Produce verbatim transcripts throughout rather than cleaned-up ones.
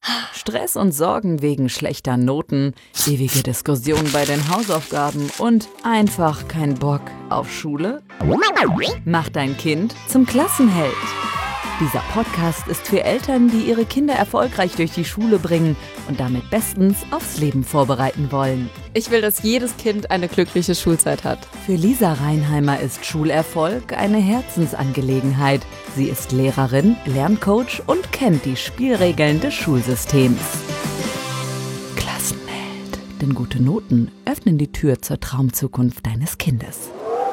Stress und Sorgen wegen schlechter Noten, ewige Diskussionen bei den Hausaufgaben und einfach kein Bock auf Schule? Mach dein Kind zum Klassenheld. Dieser Podcast ist für Eltern, die ihre Kinder erfolgreich durch die Schule bringen und damit bestens aufs Leben vorbereiten wollen. Ich will, dass jedes Kind eine glückliche Schulzeit hat. Für Lisa Reinheimer ist Schulerfolg eine Herzensangelegenheit. Sie ist Lehrerin, Lerncoach und kennt die Spielregeln des Schulsystems. Klassenheld. Denn gute Noten öffnen die Tür zur Traumzukunft deines Kindes.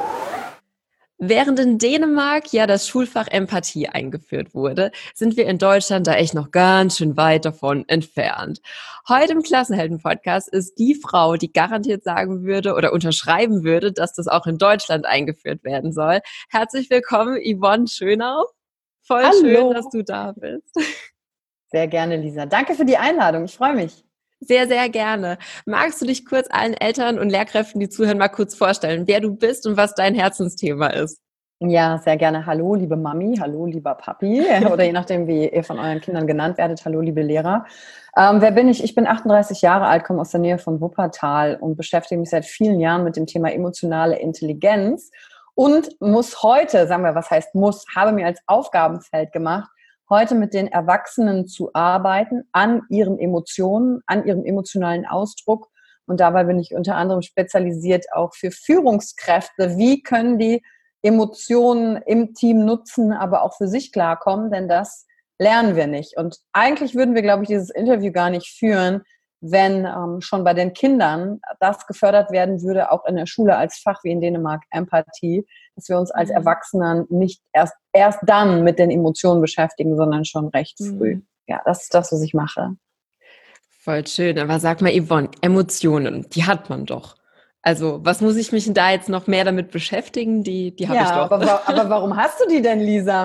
Während in Dänemark ja das Schulfach Empathie eingeführt wurde, sind wir in Deutschland da echt noch ganz schön weit davon entfernt. Heute im Klassenhelden-Podcast ist die Frau, die garantiert sagen würde oder unterschreiben würde, dass das auch in Deutschland eingeführt werden soll. Herzlich willkommen, Yvonne Schönau. Voll Hallo. Schön, dass du da bist. Sehr gerne, Lisa. Danke für die Einladung. Ich freue mich. Sehr, sehr gerne. Magst du dich kurz allen Eltern und Lehrkräften, die zuhören, mal kurz vorstellen, wer du bist und was dein Herzensthema ist? Ja, sehr gerne. Hallo, liebe Mami. Hallo, lieber Papi. Oder je nachdem, wie ihr von euren Kindern genannt werdet. Hallo, liebe Lehrer. Ähm, wer bin ich? Ich bin achtunddreißig Jahre alt, komme aus der Nähe von Wuppertal und beschäftige mich seit vielen Jahren mit dem Thema emotionale Intelligenz und muss heute, sagen wir, was heißt muss, habe mir als Aufgabenfeld gemacht, heute mit den Erwachsenen zu arbeiten, an ihren Emotionen, an ihrem emotionalen Ausdruck. Und dabei bin ich unter anderem spezialisiert auch für Führungskräfte. Wie können die Emotionen im Team nutzen, aber auch für sich klarkommen? Denn das lernen wir nicht. Und eigentlich würden wir, glaube ich, dieses Interview gar nicht führen, wenn ähm, schon bei den Kindern das gefördert werden würde, auch in der Schule als Fach wie in Dänemark, Empathie, dass wir uns als Erwachsenen nicht erst, erst dann mit den Emotionen beschäftigen, sondern schon recht früh. Mhm. Ja, das ist das, was ich mache. Voll schön. Aber sag mal, Yvonne, Emotionen, die hat man doch. Also, was muss ich mich denn da jetzt noch mehr damit beschäftigen? Die, die habe ja, ich doch. Aber, aber warum hast du die denn, Lisa?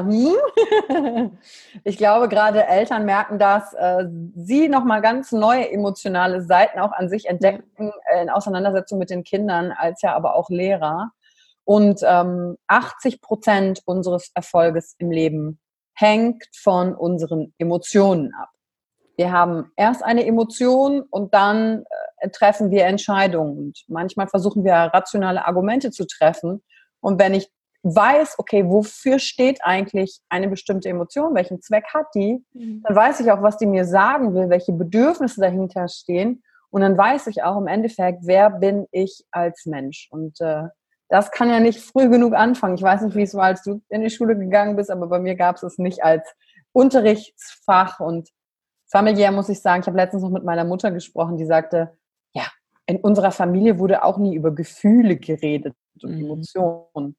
Hm? Ich glaube, gerade Eltern merken, dass äh, sie nochmal ganz neue emotionale Seiten auch an sich entdecken, äh, in Auseinandersetzung mit den Kindern, als ja aber auch Lehrer. Und ähm, achtzig Prozent unseres Erfolges im Leben hängt von unseren Emotionen ab. Wir haben erst eine Emotion und dann äh, treffen wir Entscheidungen. Und manchmal versuchen wir rationale Argumente zu treffen. Und wenn ich weiß, okay, wofür steht eigentlich eine bestimmte Emotion, welchen Zweck hat die, mhm. dann weiß ich auch, was die mir sagen will, welche Bedürfnisse dahinter stehen. Und dann weiß ich auch im Endeffekt, wer bin ich als Mensch. Und äh, das kann ja nicht früh genug anfangen. Ich weiß nicht, wie es war, als du in die Schule gegangen bist, aber bei mir gab es es nicht als Unterrichtsfach. Und familiär muss ich sagen, ich habe letztens noch mit meiner Mutter gesprochen, die sagte, ja, in unserer Familie wurde auch nie über Gefühle geredet und mhm. Emotionen.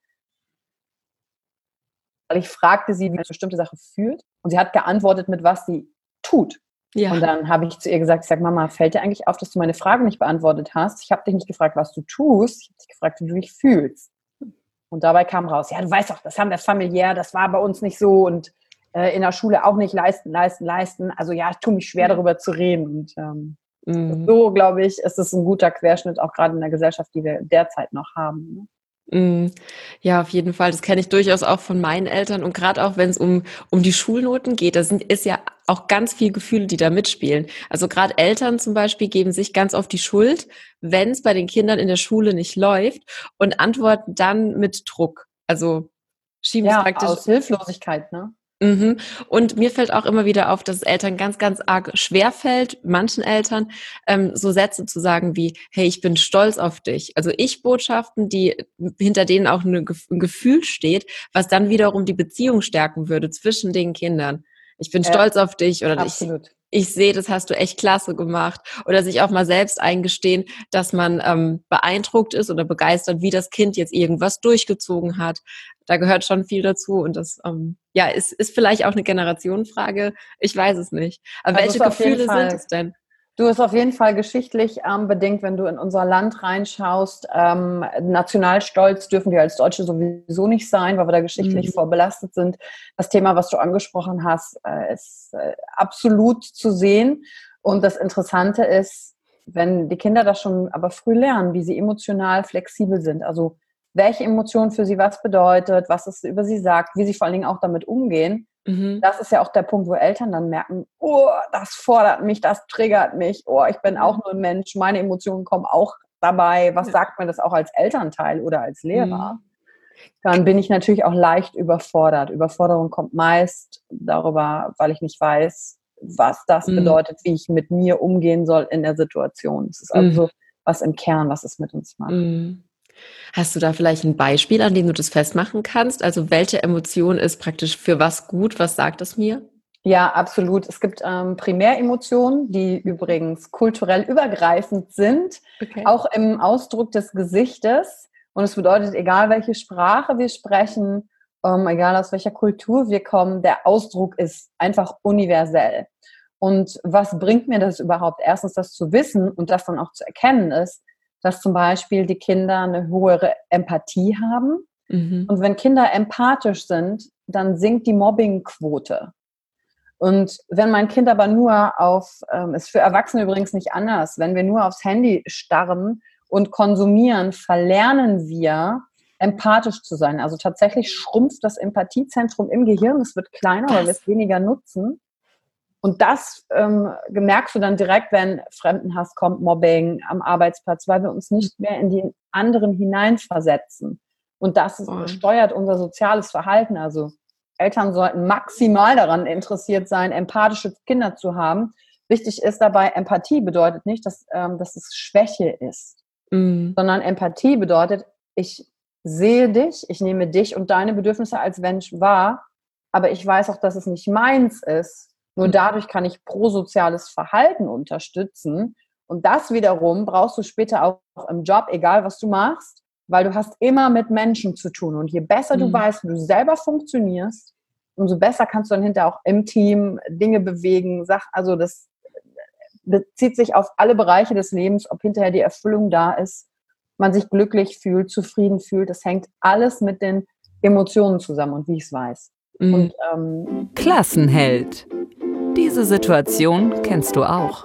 Weil ich fragte sie, wie eine bestimmte Sache fühlt, und sie hat geantwortet mit, was sie tut. Ja. Und dann habe ich zu ihr gesagt, ich sage, Mama, fällt dir eigentlich auf, dass du meine Frage nicht beantwortet hast? Ich habe dich nicht gefragt, was du tust, ich habe dich gefragt, wie du dich fühlst. Und dabei kam raus, ja, du weißt doch, das haben wir familiär, das war bei uns nicht so und in der Schule auch nicht leisten, leisten, leisten. Also ja, ich tue mich schwer, darüber zu reden. Und ähm, mhm. so, glaube ich, ist es ein guter Querschnitt, auch gerade in der Gesellschaft, die wir derzeit noch haben. Mhm. Ja, auf jeden Fall. Das kenne ich durchaus auch von meinen Eltern. Und gerade auch, wenn es um, um die Schulnoten geht, da sind, ist ja auch ganz viel Gefühle, die da mitspielen. Also gerade Eltern zum Beispiel geben sich ganz oft die Schuld, wenn es bei den Kindern in der Schule nicht läuft, und antworten dann mit Druck. Also schieben ja, es praktisch aus Hilflosigkeit, ne? Mhm. Und mir fällt auch immer wieder auf, dass es Eltern ganz, ganz arg schwer fällt, manchen Eltern, ähm, so Sätze zu sagen wie, hey, ich bin stolz auf dich. Also Ich-Botschaften, die hinter denen auch eine, ein Gefühl steht, was dann wiederum die Beziehung stärken würde zwischen den Kindern. Ich bin ja, stolz auf dich oder absolut. ich ich sehe, das hast du echt klasse gemacht. Oder sich auch mal selbst eingestehen, dass man ähm, beeindruckt ist oder begeistert, wie das Kind jetzt irgendwas durchgezogen hat. Da gehört schon viel dazu, und das ähm, ja ist, ist vielleicht auch eine Generationenfrage. Ich weiß es nicht. Aber also welche Gefühle sind es denn? Du, ist auf jeden Fall geschichtlich ähm, bedingt, wenn du in unser Land reinschaust. Ähm, Nationalstolz dürfen wir als Deutsche sowieso nicht sein, weil wir da geschichtlich mhm. vorbelastet sind. Das Thema, was du angesprochen hast, äh, ist äh, absolut zu sehen. Und das Interessante ist, wenn die Kinder das schon aber früh lernen, wie sie emotional flexibel sind. Also welche Emotion für sie was bedeutet, was es über sie sagt, wie sie vor allen Dingen auch damit umgehen, Mhm. Das ist ja auch der Punkt, wo Eltern dann merken, oh, das fordert mich, das triggert mich, oh, ich bin auch nur ein Mensch, meine Emotionen kommen auch dabei. Was Ja. sagt mir das auch als Elternteil oder als Lehrer? Mhm. Dann bin ich natürlich auch leicht überfordert. Überforderung kommt meist darüber, weil ich nicht weiß, was das Mhm. bedeutet, wie ich mit mir umgehen soll in der Situation. Es ist also Mhm. so was im Kern, was es mit uns macht. Mhm. Hast du da vielleicht ein Beispiel, an dem du das festmachen kannst? Also welche Emotion ist praktisch für was gut? Was sagt es mir? Ja, absolut. Es gibt ähm, Primäremotionen, die übrigens kulturell übergreifend sind, Okay. auch im Ausdruck des Gesichtes. Und es bedeutet, egal welche Sprache wir sprechen, ähm, egal aus welcher Kultur wir kommen, der Ausdruck ist einfach universell. Und was bringt mir das überhaupt? Erstens, das zu wissen und das dann auch zu erkennen ist, dass zum Beispiel die Kinder eine höhere Empathie haben. Mhm. Und wenn Kinder empathisch sind, dann sinkt die Mobbingquote. Und wenn mein Kind aber nur auf, ähm, ist für Erwachsene übrigens nicht anders, wenn wir nur aufs Handy starren und konsumieren, verlernen wir, empathisch zu sein. Also tatsächlich schrumpft das Empathiezentrum im Gehirn, es wird kleiner, weil wir Was? es weniger nutzen. Und das ähm, merkst du dann direkt, wenn Fremdenhass kommt, Mobbing am Arbeitsplatz, weil wir uns nicht mehr in die anderen hineinversetzen. Und das ist, Oh. steuert unser soziales Verhalten. Also Eltern sollten maximal daran interessiert sein, empathische Kinder zu haben. Wichtig ist dabei, Empathie bedeutet nicht, dass, ähm, dass es Schwäche ist, Mhm. sondern Empathie bedeutet, ich sehe dich, ich nehme dich und deine Bedürfnisse als Mensch wahr, aber ich weiß auch, dass es nicht meins ist. Nur dadurch kann ich prosoziales Verhalten unterstützen. Und das wiederum brauchst du später auch im Job, egal was du machst, weil du hast immer mit Menschen zu tun. Und je besser du Mhm. weißt, wie du selber funktionierst, umso besser kannst du dann hinterher auch im Team Dinge bewegen. Sach, also das bezieht sich auf alle Bereiche des Lebens, ob hinterher die Erfüllung da ist, man sich glücklich fühlt, zufrieden fühlt. Das hängt alles mit den Emotionen zusammen und wie ich es weiß. Mhm. Und ähm, Klassenheld. Diese Situation kennst du auch.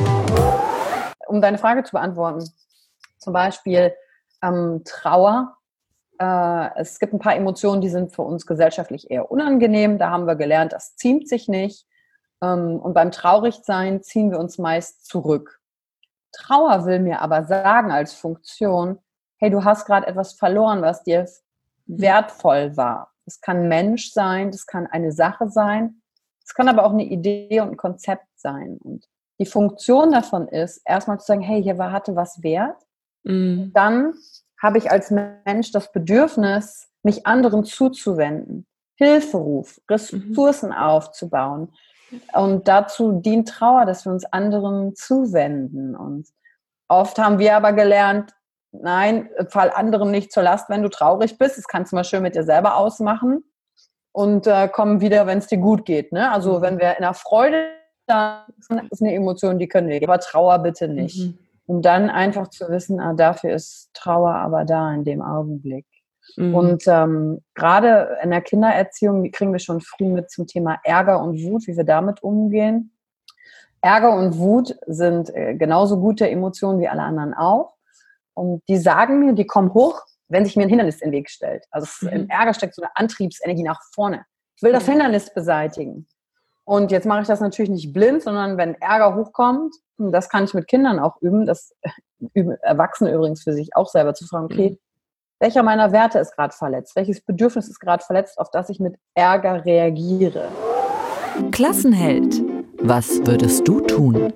um deine Frage zu beantworten, zum Beispiel ähm, Trauer. Äh, es gibt ein paar Emotionen, die sind für uns gesellschaftlich eher unangenehm. Da haben wir gelernt, das ziemt sich nicht. Ähm, und beim Traurigsein ziehen wir uns meist zurück. Trauer will mir aber sagen als Funktion, hey, du hast gerade etwas verloren, was dir wertvoll war. Es kann ein Mensch sein, das kann eine Sache sein, es kann aber auch eine Idee und ein Konzept sein. Und die Funktion davon ist, erstmal zu sagen, hey, hier war, hatte was Wert. Mhm. Dann habe ich als Mensch das Bedürfnis, mich anderen zuzuwenden, Hilferuf, Ressourcen aufzubauen. Und dazu dient Trauer, dass wir uns anderen zuwenden. Und oft haben wir aber gelernt, nein, fall anderen nicht zur Last, wenn du traurig bist. Das kannst du mal schön mit dir selber ausmachen und äh, komm wieder, wenn es dir gut geht. Ne? Also Mhm. wenn wir in der Freude, dann ist eine Emotion, die können wir, aber Trauer bitte nicht. Mhm. Um dann einfach zu wissen, ah, dafür ist Trauer aber da in dem Augenblick. Mhm. Und ähm, gerade in der Kindererziehung kriegen wir schon früh mit zum Thema Ärger und Wut, wie wir damit umgehen. Ärger und Wut sind äh, genauso gute Emotionen wie alle anderen auch. Und die sagen mir, die kommen hoch, wenn sich mir ein Hindernis in den Weg stellt. Also es, Mhm. im Ärger steckt so eine Antriebsenergie nach vorne. Ich will das Ja. Hindernis beseitigen. Und jetzt mache ich das natürlich nicht blind, sondern wenn Ärger hochkommt, und das kann ich mit Kindern auch üben, das üben Erwachsene übrigens für sich auch selber zu fragen, okay, Mhm. welcher meiner Werte ist gerade verletzt? Welches Bedürfnis ist gerade verletzt, auf das ich mit Ärger reagiere? Klassenheld. Was würdest du tun?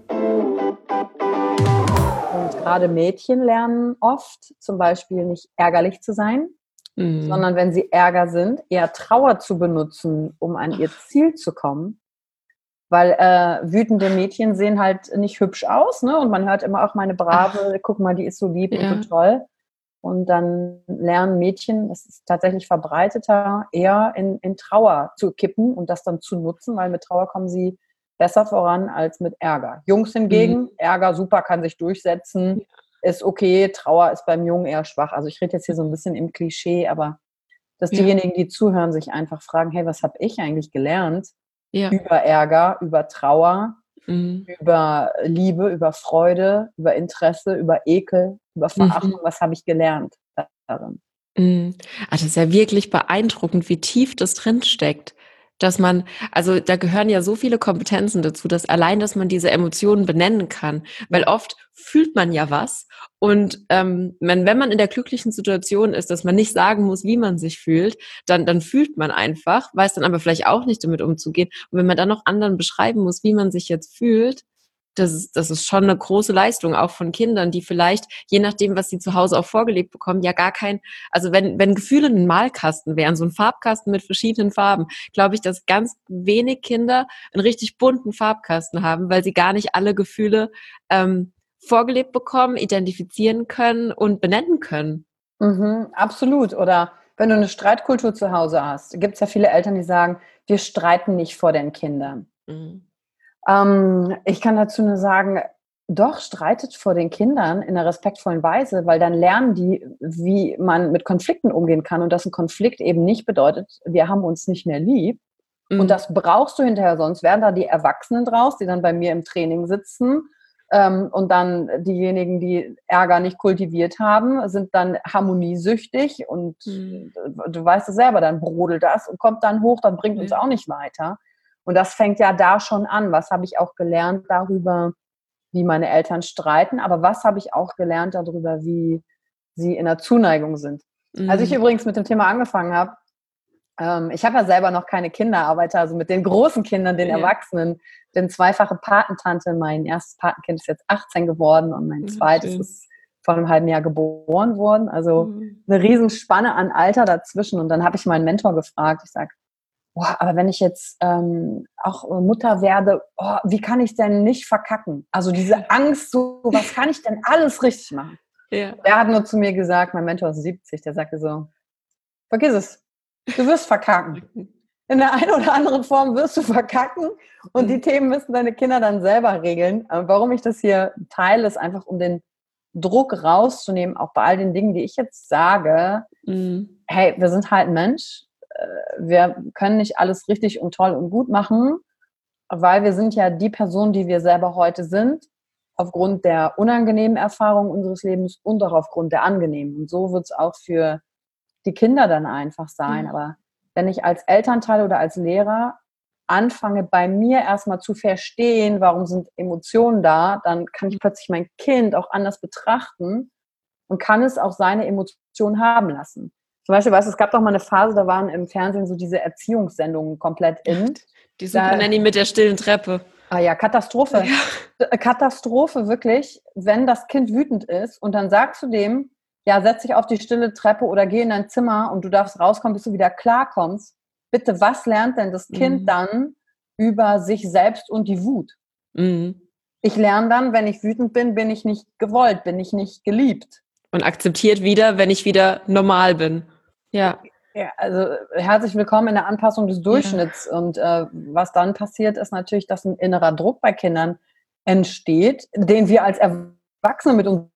Und gerade Mädchen lernen oft zum Beispiel nicht ärgerlich zu sein, Mhm. sondern wenn sie Ärger sind, eher Trauer zu benutzen, um an ihr Ziel zu kommen. Weil äh, wütende Mädchen sehen halt nicht hübsch aus, ne? Und man hört immer auch, meine Brave, guck mal, die ist so lieb Ja. und so toll. Und dann lernen Mädchen, das ist tatsächlich verbreiteter, eher in, in Trauer zu kippen und das dann zu nutzen, weil mit Trauer kommen sie besser voran als mit Ärger. Jungs hingegen, Mhm. Ärger super, kann sich durchsetzen, ist okay, Trauer ist beim Jungen eher schwach. Also ich rede jetzt hier so ein bisschen im Klischee, aber dass Ja. diejenigen, die zuhören, sich einfach fragen, hey, was habe ich eigentlich gelernt Ja. über Ärger, über Trauer, Mhm. über Liebe, über Freude, über Interesse, über Ekel, über Verachtung, Mhm. was habe ich gelernt darin? Mhm. Ah, das ist ja wirklich beeindruckend, wie tief das drin steckt. dass man, also da gehören ja so viele Kompetenzen dazu, dass allein, dass man diese Emotionen benennen kann, weil oft fühlt man ja was und ähm, wenn, wenn man in der glücklichen Situation ist, dass man nicht sagen muss, wie man sich fühlt, dann, dann fühlt man einfach, weiß dann aber vielleicht auch nicht damit umzugehen und wenn man dann noch anderen beschreiben muss, wie man sich jetzt fühlt, das ist, das ist schon eine große Leistung, auch von Kindern, die vielleicht, je nachdem, was sie zu Hause auch vorgelebt bekommen, ja gar kein, also wenn, wenn Gefühle ein Malkasten wären, so ein Farbkasten mit verschiedenen Farben, glaube ich, dass ganz wenig Kinder einen richtig bunten Farbkasten haben, weil sie gar nicht alle Gefühle ähm, vorgelebt bekommen, identifizieren können und benennen können. Mhm, absolut. Oder wenn du eine Streitkultur zu Hause hast, gibt es ja viele Eltern, die sagen, wir streiten nicht vor den Kindern. Mhm. Ähm, ich kann dazu nur sagen, doch, streitet vor den Kindern in einer respektvollen Weise, weil dann lernen die, wie man mit Konflikten umgehen kann und dass ein Konflikt eben nicht bedeutet, wir haben uns nicht mehr lieb. Mhm. Und das brauchst du hinterher, sonst werden da die Erwachsenen draus, die dann bei mir im Training sitzen ähm, und dann diejenigen, die Ärger nicht kultiviert haben, sind dann harmoniesüchtig und Mhm. du weißt es selber, dann brodelt das und kommt dann hoch, dann bringt uns Ja. auch nicht weiter. Und das fängt ja da schon an. Was habe ich auch gelernt darüber, wie meine Eltern streiten, aber was habe ich auch gelernt darüber, wie sie in der Zuneigung sind. Mhm. Als ich übrigens mit dem Thema angefangen habe, ähm, ich habe ja selber noch keine Kinder, arbeite also mit den großen Kindern, den Ja. Erwachsenen, bin zweifache Patentante. Mein erstes Patenkind ist jetzt achtzehn geworden und mein Ja, zweites schön. ist vor einem halben Jahr geboren worden. Also Mhm. eine Riesenspanne an Alter dazwischen. Und dann habe ich meinen Mentor gefragt, ich sage, boah, aber wenn ich jetzt ähm, auch Mutter werde, oh, wie kann ich denn nicht verkacken? Also diese Angst, so, was kann ich denn alles richtig machen? Ja. Der hat nur zu mir gesagt, mein Mentor ist siebzig, der sagte so, vergiss es, du wirst verkacken. In der einen oder anderen Form wirst du verkacken und die Mhm. Themen müssen deine Kinder dann selber regeln. Aber warum ich das hier teile, ist einfach, um den Druck rauszunehmen, auch bei all den Dingen, die ich jetzt sage. Mhm. Hey, wir sind halt ein Mensch, wir können nicht alles richtig und toll und gut machen, weil wir sind ja die Person, die wir selber heute sind, aufgrund der unangenehmen Erfahrungen unseres Lebens und auch aufgrund der angenehmen. Und so wird es auch für die Kinder dann einfach sein. Ja. Aber wenn ich als Elternteil oder als Lehrer anfange, bei mir erstmal zu verstehen, warum sind Emotionen da, dann kann ich plötzlich mein Kind auch anders betrachten und kann es auch seine Emotionen haben lassen. Zum Beispiel, weißt du, es gab doch mal eine Phase, da waren im Fernsehen so diese Erziehungssendungen komplett in. Die Super Nanny mit der stillen Treppe. Ah ja, Katastrophe. Ja. Katastrophe, wirklich, wenn das Kind wütend ist und dann sagst du dem, ja, setz dich auf die stille Treppe oder geh in dein Zimmer und du darfst rauskommen, bis du wieder klarkommst. Bitte, was lernt denn das Kind Mhm. dann über sich selbst und die Wut? Mhm. Ich lerne dann, wenn ich wütend bin, bin ich nicht gewollt, bin ich nicht geliebt. Und akzeptiert wieder, wenn ich wieder normal bin. Ja. Ja, also herzlich willkommen in der Anpassung des Durchschnitts. Ja. Und äh, was dann passiert, ist natürlich, dass ein innerer Druck bei Kindern entsteht, den wir als Erwachsene mit uns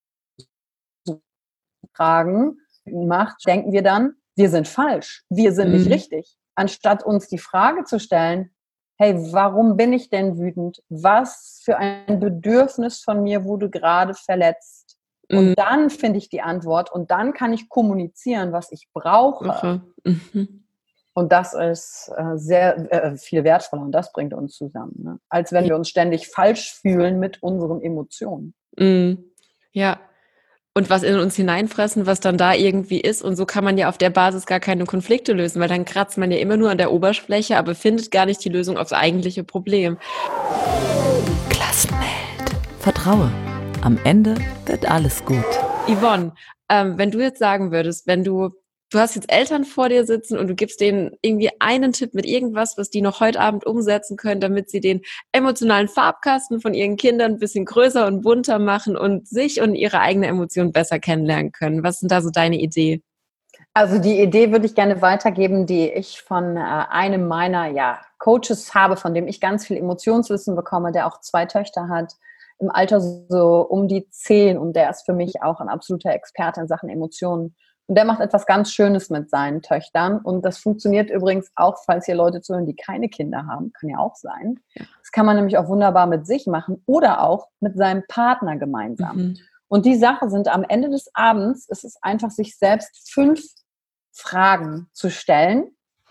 tragen. Macht, denken wir dann, wir sind falsch, wir sind Mhm. nicht richtig. Anstatt uns die Frage zu stellen, hey, warum bin ich denn wütend? Was für ein Bedürfnis von mir wurde gerade verletzt? Und Mhm. dann finde ich die Antwort und dann kann ich kommunizieren, was ich brauche. Okay. Mhm. Und das ist äh, sehr äh, viel wertvoller und das bringt uns zusammen, ne? Als wenn wir uns ständig falsch fühlen mit unseren Emotionen. Mhm. Ja. Und was in uns hineinfressen, was dann da irgendwie ist. Und so kann man ja auf der Basis gar keine Konflikte lösen, weil dann kratzt man ja immer nur an der Oberfläche, aber findet gar nicht die Lösung aufs eigentliche Problem. Klassenheld. Vertraue. Am Ende wird alles gut. Yvonne, ähm, wenn du jetzt sagen würdest, wenn du, du hast jetzt Eltern vor dir sitzen und du gibst denen irgendwie einen Tipp mit irgendwas, was die noch heute Abend umsetzen können, damit sie den emotionalen Farbkasten von ihren Kindern ein bisschen größer und bunter machen und sich und ihre eigene Emotion besser kennenlernen können. Was sind da so deine Ideen? Also die Idee würde ich gerne weitergeben, die ich von äh, einem meiner ja, Coaches habe, von dem ich ganz viel Emotionswissen bekomme, der auch zwei Töchter hat, im Alter so um die zehn und der ist für mich auch ein absoluter Experte in Sachen Emotionen. Und der macht etwas ganz Schönes mit seinen Töchtern und das funktioniert übrigens auch, falls hier Leute zuhören, die keine Kinder haben, kann ja auch sein. Ja. Das kann man nämlich auch wunderbar mit sich machen oder auch mit seinem Partner gemeinsam. Mhm. Und die Sache sind, am Ende des Abends ist es einfach, sich selbst fünf Fragen zu stellen,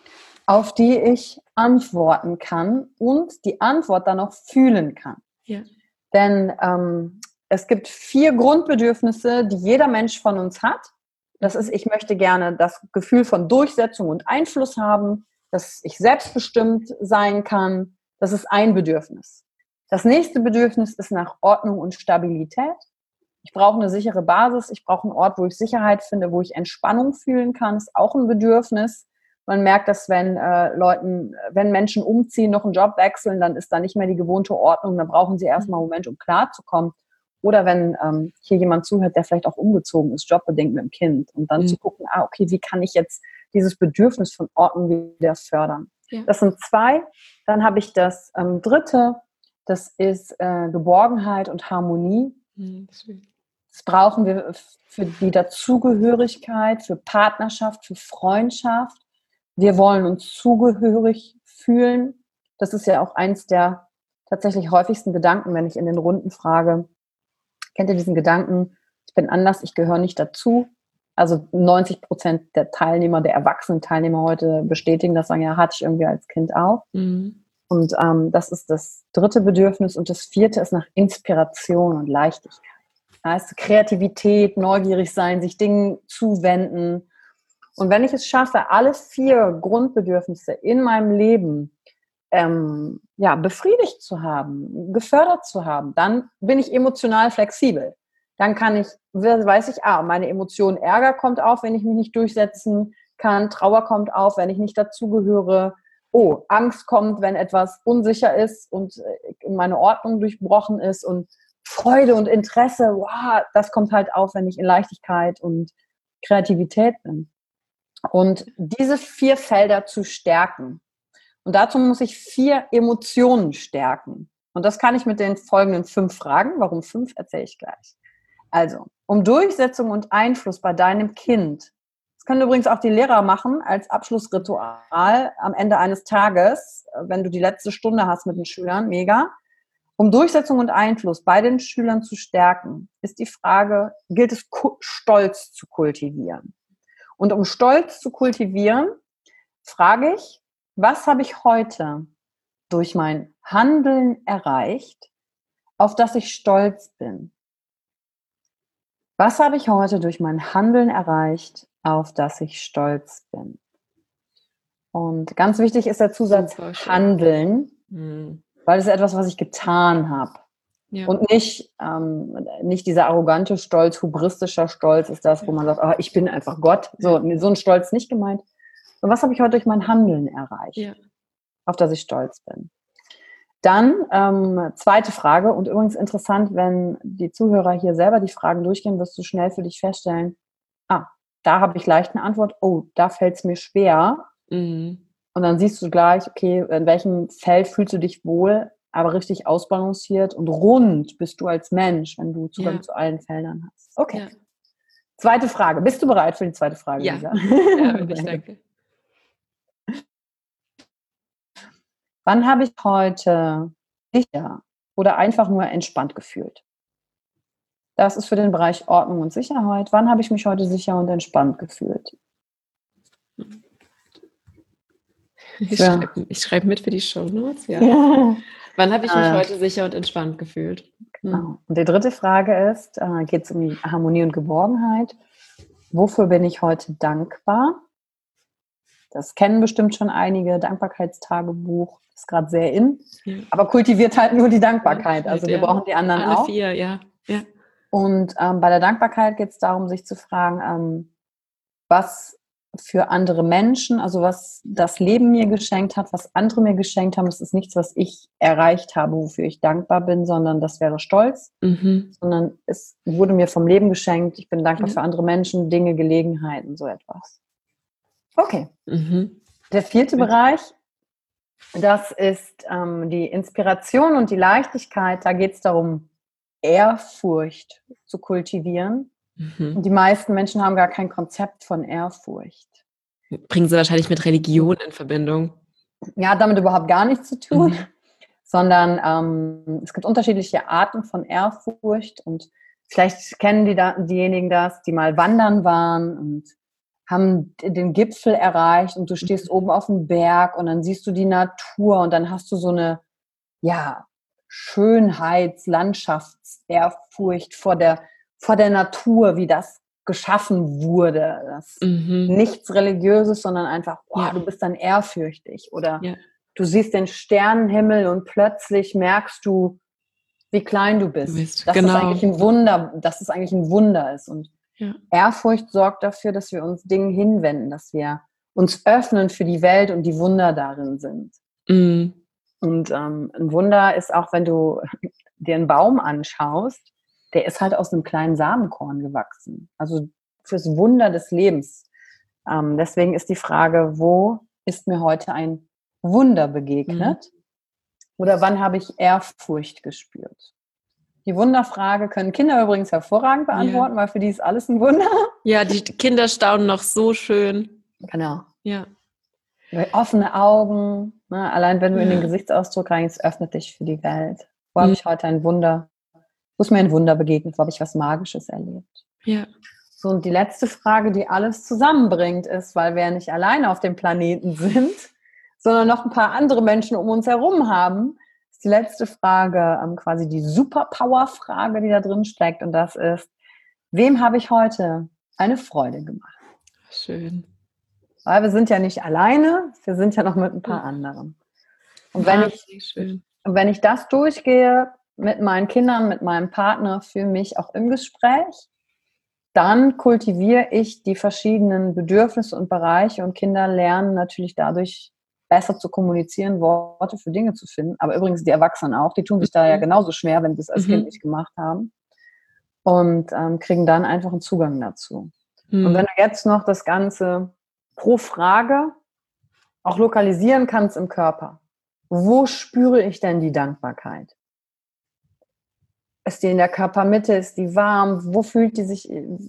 auf die ich antworten kann und die Antwort dann auch fühlen kann. Ja. Denn ähm, es gibt vier Grundbedürfnisse, die jeder Mensch von uns hat. Das ist, ich möchte gerne das Gefühl von Durchsetzung und Einfluss haben, dass ich selbstbestimmt sein kann. Das ist ein Bedürfnis. Das nächste Bedürfnis ist nach Ordnung und Stabilität. Ich brauche eine sichere Basis. Ich brauche einen Ort, wo ich Sicherheit finde, wo ich Entspannung fühlen kann. Das ist auch ein Bedürfnis. Man merkt, dass wenn äh, Leuten, wenn Menschen umziehen, noch einen Job wechseln, dann ist da nicht mehr die gewohnte Ordnung. Dann brauchen sie erstmal einen Moment, um klarzukommen. Oder wenn ähm, hier jemand zuhört, der vielleicht auch umgezogen ist, jobbedingt mit dem Kind. Und dann mhm. zu gucken, ah, okay, wie kann ich jetzt dieses Bedürfnis von Ordnung wieder fördern? Ja. Das sind zwei. Dann habe ich das ähm, dritte, das ist äh, Geborgenheit und Harmonie. Mhm, das brauchen wir für die Dazugehörigkeit, für Partnerschaft, für Freundschaft. Wir wollen uns zugehörig fühlen. Das ist ja auch eins der tatsächlich häufigsten Gedanken, wenn ich in den Runden frage, kennt ihr diesen Gedanken, ich bin anders, ich gehöre nicht dazu? Also neunzig Prozent der Teilnehmer, der erwachsenen Teilnehmer heute bestätigen das, sagen, ja, hatte ich irgendwie als Kind auch. Mhm. Und ähm, das ist das dritte Bedürfnis. Und das vierte ist nach Inspiration und Leichtigkeit. Das heißt, Kreativität, neugierig sein, sich Dingen zuwenden. Und wenn ich es schaffe, alle vier Grundbedürfnisse in meinem Leben ähm, ja, befriedigt zu haben, gefördert zu haben, dann bin ich emotional flexibel. Dann kann ich, weiß ich, ah, meine Emotion Ärger kommt auf, wenn ich mich nicht durchsetzen kann, Trauer kommt auf, wenn ich nicht dazugehöre, oh, Angst kommt, wenn etwas unsicher ist und meine Ordnung durchbrochen ist und Freude und Interesse, wow, das kommt halt auf, wenn ich in Leichtigkeit und Kreativität bin. Und diese vier Felder zu stärken. Und dazu muss ich vier Emotionen stärken. Und das kann ich mit den folgenden fünf Fragen. Warum fünf, erzähle ich gleich. Also, um Durchsetzung und Einfluss bei deinem Kind. Das können übrigens auch die Lehrer machen als Abschlussritual am Ende eines Tages, wenn du die letzte Stunde hast mit den Schülern. Mega. Um Durchsetzung und Einfluss bei den Schülern zu stärken, ist die Frage, gilt es, Stolz zu kultivieren? Und um Stolz zu kultivieren, frage ich, was habe ich heute durch mein Handeln erreicht, auf das ich stolz bin? Was habe ich heute durch mein Handeln erreicht, auf das ich stolz bin? Und ganz wichtig ist der Zusatz Handeln, mhm. weil es ist etwas, was ich getan habe. Ja. Und nicht, ähm, nicht dieser arrogante Stolz, hubristischer Stolz ist das, wo man sagt, oh, ich bin einfach Gott. So, so ein Stolz nicht gemeint. Und was habe ich heute durch mein Handeln erreicht, ja. auf das ich stolz bin? Dann, ähm, zweite Frage, und übrigens interessant, wenn die Zuhörer hier selber die Fragen durchgehen, wirst du schnell für dich feststellen, ah, da habe ich leicht eine Antwort, oh, da fällt es mir schwer. Mhm. Und dann siehst du gleich, okay, in welchem Feld fühlst du dich wohl, aber richtig ausbalanciert und rund bist du als Mensch, wenn du Zugang ja. zu allen Feldern hast. Okay. Ja. Zweite Frage. Bist du bereit für die zweite Frage, ja. Lisa? Ja, bin ich, danke. Wann habe ich heute sicher oder einfach nur entspannt gefühlt? Das ist für den Bereich Ordnung und Sicherheit. Wann habe ich mich heute sicher und entspannt gefühlt? Ich ja. schreibe schreib mit für die Shownotes. Ja. Ja. Wann habe ich mich äh, heute sicher und entspannt gefühlt? Hm. Genau. Und die dritte Frage ist, äh, geht es um die Harmonie und Geborgenheit. Wofür bin ich heute dankbar? Das kennen bestimmt schon einige. Dankbarkeitstagebuch ist gerade sehr in. Ja. Aber kultiviert halt nur die Dankbarkeit. Also wir ja. brauchen die anderen Alle auch. Vier, ja. ja. Und ähm, bei der Dankbarkeit geht es darum, sich zu fragen, ähm, was für andere Menschen, also was das Leben mir geschenkt hat, was andere mir geschenkt haben. Es ist nichts, was ich erreicht habe, wofür ich dankbar bin, sondern das wäre Stolz. Mhm. Sondern es wurde mir vom Leben geschenkt. Ich bin dankbar mhm. für andere Menschen, Dinge, Gelegenheiten, so etwas. Okay. Mhm. Der vierte ja. Bereich, das ist ähm, die Inspiration und die Leichtigkeit. Da geht es darum, Ehrfurcht zu kultivieren. Mhm. Und die meisten Menschen haben gar kein Konzept von Ehrfurcht. Bringen sie wahrscheinlich mit Religion in Verbindung. Ja, hat damit überhaupt gar nichts zu tun, mhm. sondern ähm, es gibt unterschiedliche Arten von Ehrfurcht und vielleicht kennen die da, diejenigen das, die mal wandern waren und haben den Gipfel erreicht und du stehst oben auf dem Berg und dann siehst du die Natur und dann hast du so eine, ja, Schönheits-, Landschaftsehrfurcht vor der, vor der Natur, wie das geschaffen wurde. Das Mhm. nichts Religiöses, sondern einfach, boah, Ja. du bist dann ehrfürchtig. Oder Ja. du siehst den Sternenhimmel und plötzlich merkst du, wie klein du bist. Du bist, dass genau. das eigentlich ein Wunder, dass es eigentlich ein Wunder ist. Und Ja. Ehrfurcht sorgt dafür, dass wir uns Dingen hinwenden, dass wir uns öffnen für die Welt und die Wunder darin sind. Mhm. Und ähm, ein Wunder ist auch, wenn du dir einen Baum anschaust, der ist halt aus einem kleinen Samenkorn gewachsen. Also fürs Wunder des Lebens. Ähm, deswegen ist die Frage, wo ist mir heute ein Wunder begegnet? Mhm. Oder wann habe ich Ehrfurcht gespürt? Die Wunderfrage können Kinder übrigens hervorragend beantworten, ja. Weil für die ist alles ein Wunder. Ja, die Kinder staunen noch so schön. Genau. Ja. Offene Augen, ne? Allein wenn du ja. in den Gesichtsausdruck reingehst, öffnet dich für die Welt. Wo mhm. habe ich heute ein Wunder, wo ist mir ein Wunder begegnet, wo habe ich was Magisches erlebt? Ja. So, und die letzte Frage, die alles zusammenbringt, ist, weil wir ja nicht alleine auf dem Planeten sind, sondern noch ein paar andere Menschen um uns herum haben, ist die letzte Frage ähm, quasi die Superpower-Frage, die da drin steckt. Und das ist, wem habe ich heute eine Freude gemacht? Schön. Weil wir sind ja nicht alleine, wir sind ja noch mit ein paar anderen. Und wenn ich, schön. wenn ich das durchgehe mit meinen Kindern, mit meinem Partner, für mich auch im Gespräch, dann kultiviere ich die verschiedenen Bedürfnisse und Bereiche und Kinder lernen natürlich dadurch besser zu kommunizieren, Worte für Dinge zu finden. Aber übrigens die Erwachsenen auch, die tun sich da ja genauso schwer, wenn sie es als mhm. Kind nicht gemacht haben. Und ähm, kriegen dann einfach einen Zugang dazu. Mhm. Und wenn du jetzt noch das Ganze pro Frage auch lokalisieren kannst im Körper. Wo spüre ich denn die Dankbarkeit? Ist die in der Körpermitte? Ist die warm? Wo fühlt die sich,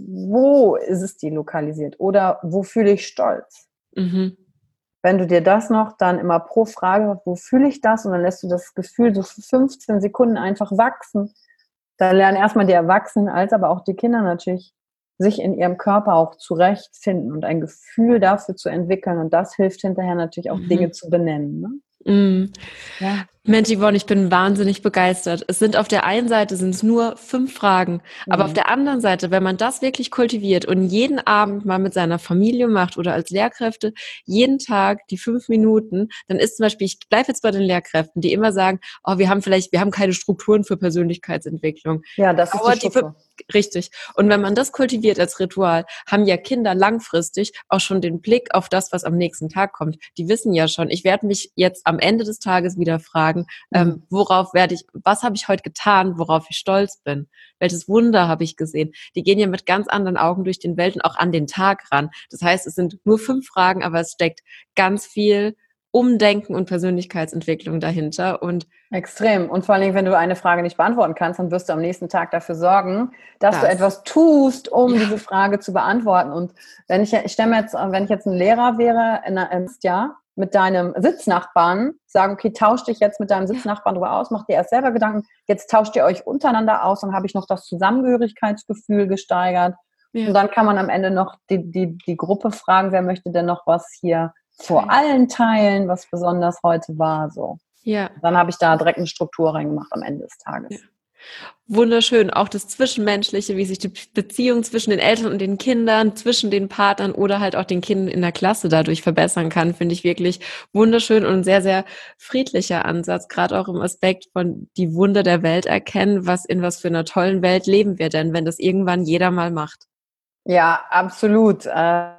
wo ist es die lokalisiert? Oder wo fühle ich Stolz? Mhm. Wenn du dir das noch dann immer pro Frage, wo fühle ich das? Und dann lässt du das Gefühl so für fünfzehn Sekunden einfach wachsen. Dann lernen erstmal die Erwachsenen, als aber auch die Kinder natürlich, sich in ihrem Körper auch zurechtfinden und ein Gefühl dafür zu entwickeln. Und das hilft hinterher natürlich auch, mhm. Dinge zu benennen. Ne? Mm. Ja. Mensch, Yvonne, ich bin wahnsinnig begeistert. Es sind auf der einen Seite sind es nur fünf Fragen, mhm. aber auf der anderen Seite, wenn man das wirklich kultiviert und jeden Abend mal mit seiner Familie macht oder als Lehrkräfte jeden Tag die fünf Minuten, dann ist zum Beispiel, ich bleibe jetzt bei den Lehrkräften, die immer sagen, oh, wir haben vielleicht, wir haben keine Strukturen für Persönlichkeitsentwicklung. Ja, das ist aber die Struktur. Die, richtig. Und wenn man das kultiviert als Ritual, haben ja Kinder langfristig auch schon den Blick auf das, was am nächsten Tag kommt. Die wissen ja schon, ich werde mich jetzt am Ende des Tages wieder fragen, ähm, mhm. worauf werde ich, was habe ich heute getan, worauf ich stolz bin? Welches Wunder habe ich gesehen? Die gehen ja mit ganz anderen Augen durch den Welt und auch an den Tag ran. Das heißt, es sind nur fünf Fragen, aber es steckt ganz viel Umdenken und Persönlichkeitsentwicklung dahinter. Und extrem. Und vor allen Dingen, wenn du eine Frage nicht beantworten kannst, dann wirst du am nächsten Tag dafür sorgen, dass das. du etwas tust, um ja. diese Frage zu beantworten. Und wenn ich, ich stelle mir jetzt, wenn ich jetzt ein Lehrer wäre, in einem Jahr mit deinem Sitznachbarn, sagen, okay, tausch dich jetzt mit deinem Sitznachbarn drüber aus, mach dir erst selber Gedanken, jetzt tauscht ihr euch untereinander aus, dann habe ich noch das Zusammengehörigkeitsgefühl gesteigert. Ja. Und dann kann man am Ende noch die, die, die Gruppe fragen, wer möchte denn noch was hier vor allen teilen, was besonders heute war, so. Ja. Dann habe ich da direkt eine Struktur reingemacht am Ende des Tages. Ja. Wunderschön, auch das Zwischenmenschliche, wie sich die Beziehung zwischen den Eltern und den Kindern, zwischen den Partnern oder halt auch den Kindern in der Klasse dadurch verbessern kann, finde ich wirklich wunderschön und ein sehr, sehr friedlicher Ansatz, gerade auch im Aspekt von die Wunder der Welt erkennen, was in was für einer tollen Welt leben wir denn, wenn das irgendwann jeder mal macht. Ja, absolut.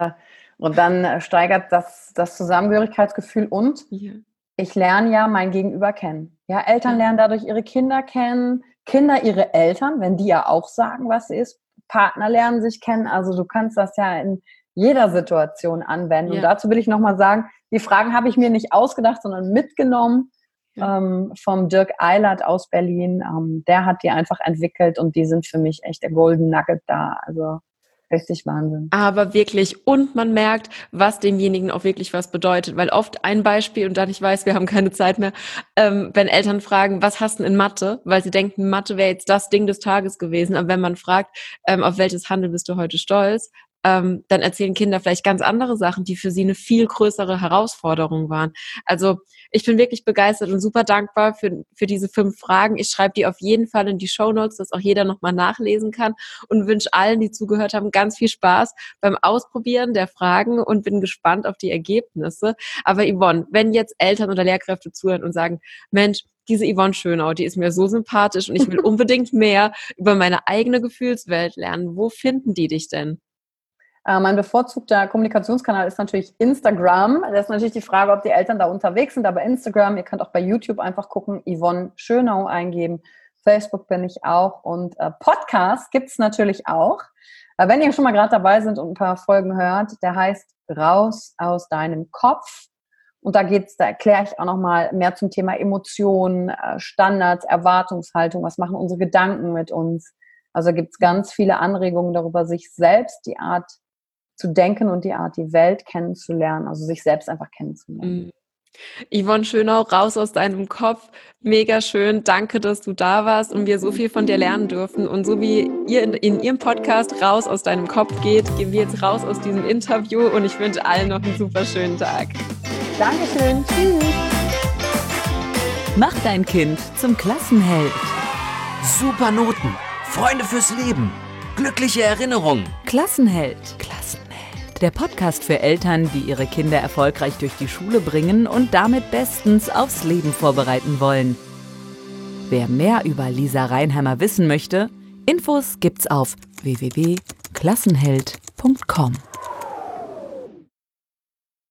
Und dann steigert das, das Zusammengehörigkeitsgefühl und ja. ich lerne ja mein Gegenüber kennen. Ja, Eltern ja. lernen dadurch ihre Kinder kennen, Kinder ihre Eltern, wenn die ja auch sagen, was ist. Partner lernen sich kennen. Also du kannst das ja in jeder Situation anwenden. Ja. Und dazu will ich nochmal sagen, die Fragen habe ich mir nicht ausgedacht, sondern mitgenommen ja. ähm, vom Dirk Eilert aus Berlin. Ähm, der hat die einfach entwickelt und die sind für mich echt der Golden Nugget da. Also richtig Wahnsinn. Aber wirklich, und man merkt, was demjenigen auch wirklich was bedeutet, weil oft ein Beispiel, und dann ich weiß, wir haben keine Zeit mehr, ähm, wenn Eltern fragen, was hast du in Mathe, weil sie denken, Mathe wäre jetzt das Ding des Tages gewesen, aber wenn man fragt, ähm, auf welches Handel bist du heute stolz, ähm, dann erzählen Kinder vielleicht ganz andere Sachen, die für sie eine viel größere Herausforderung waren. Also ich bin wirklich begeistert und super dankbar für, für diese fünf Fragen. Ich schreibe die auf jeden Fall in die Shownotes, dass auch jeder nochmal nachlesen kann und wünsche allen, die zugehört haben, ganz viel Spaß beim Ausprobieren der Fragen und bin gespannt auf die Ergebnisse. Aber Yvonne, wenn jetzt Eltern oder Lehrkräfte zuhören und sagen, Mensch, diese Yvonne Schönau, die ist mir so sympathisch und ich will unbedingt mehr über meine eigene Gefühlswelt lernen, wo finden die dich denn? Äh, mein bevorzugter Kommunikationskanal ist natürlich Instagram. Das ist natürlich die Frage, ob die Eltern da unterwegs sind, aber Instagram, ihr könnt auch bei YouTube einfach gucken, Yvonne Schönau eingeben. Facebook bin ich auch und äh, Podcast gibt es natürlich auch. Äh, wenn ihr schon mal gerade dabei sind und ein paar Folgen hört, der heißt Raus aus deinem Kopf. Und da geht's, da erkläre ich auch nochmal mehr zum Thema Emotionen, äh, Standards, Erwartungshaltung, was machen unsere Gedanken mit uns. Also gibt es ganz viele Anregungen darüber, sich selbst die Art zu denken und die Art, die Welt kennenzulernen, also sich selbst einfach kennenzulernen. Yvonne Schönau, raus aus deinem Kopf. Mega schön. Danke, dass du da warst und wir so viel von dir lernen dürfen. Und so wie ihr in, in ihrem Podcast raus aus deinem Kopf geht, gehen wir jetzt raus aus diesem Interview und ich wünsche allen noch einen super schönen Tag. Dankeschön. Tschüss. Mach dein Kind zum Klassenheld. Super Noten, Freunde fürs Leben, glückliche Erinnerungen. Klassenheld. Klassenheld. Der Podcast für Eltern, die ihre Kinder erfolgreich durch die Schule bringen und damit bestens aufs Leben vorbereiten wollen. Wer mehr über Lisa Reinheimer wissen möchte, Infos gibt's auf w w w punkt klassenheld punkt com.